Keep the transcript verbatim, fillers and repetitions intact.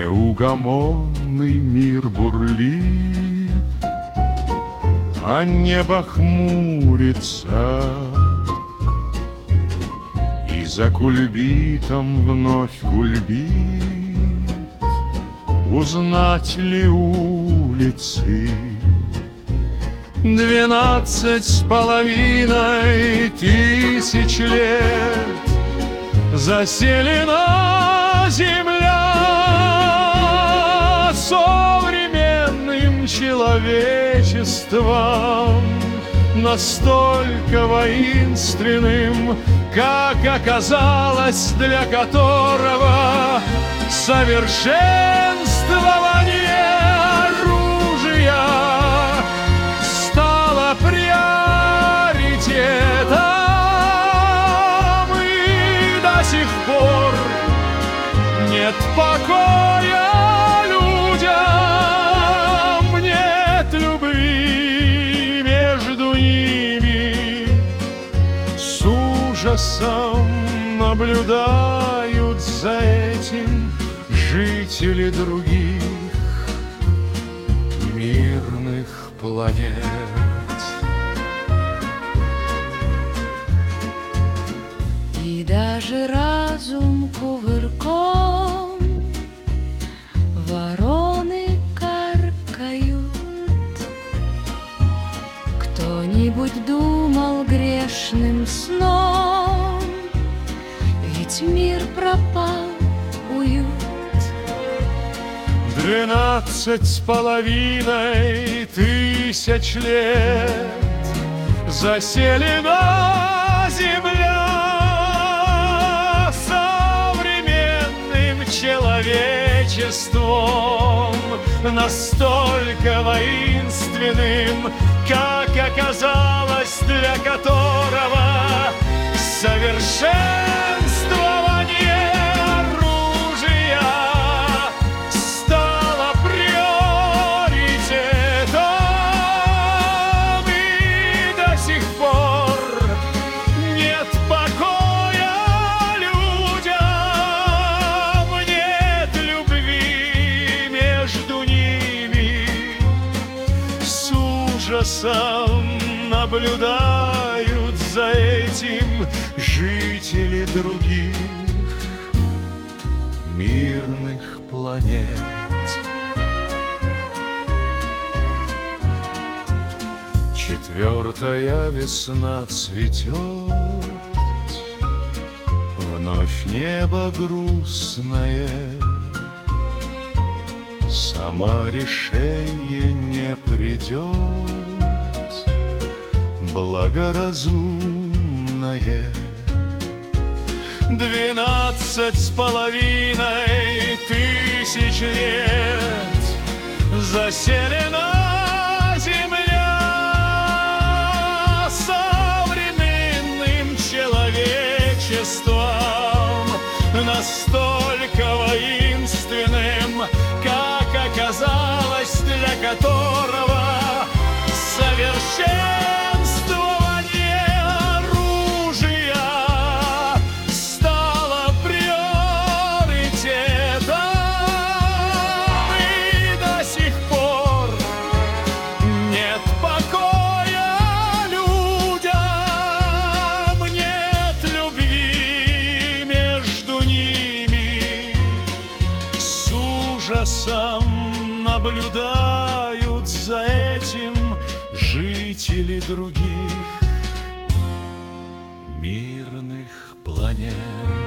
Неугомонный мир бурлит, а небо хмурится, и за кульбитом вновь кульбит. Узнать ли улицы? Двенадцать с половиной тысяч лет заселена земля современным человечеством, настолько воинственным, как оказалось, для которого совершенствование оружия стало приоритетом, и до сих пор нет покоя людям, нет любви между ними. С ужасом наблюдают за этим жители других мирных планет. И даже разум кувырком вороны каркают. Кто-нибудь думал грешным сном, ведь мир пропал, уют. Двенадцать с половиной тысяч лет заселена земля современным человечеством, настолько воинственным, как оказалось, для которого совершенствование оружия стало приоритетом, и до сих пор нет покоя людям, нет любви между ними. С ужасом наблюдают за этим жители других мирных планет. Четвертая весна цветет, вновь небо грустное, сама решение не придет, благоразумное. Двенадцать с половиной тысяч лет заселена земля современным человечеством, настолько воинственным, как оказалось, для которого совершенствование оружия стало приоритетом, и до сих пор нет покоя людям, нет любви между ними. С ужасом наблюдают за этим жители других мирных планет.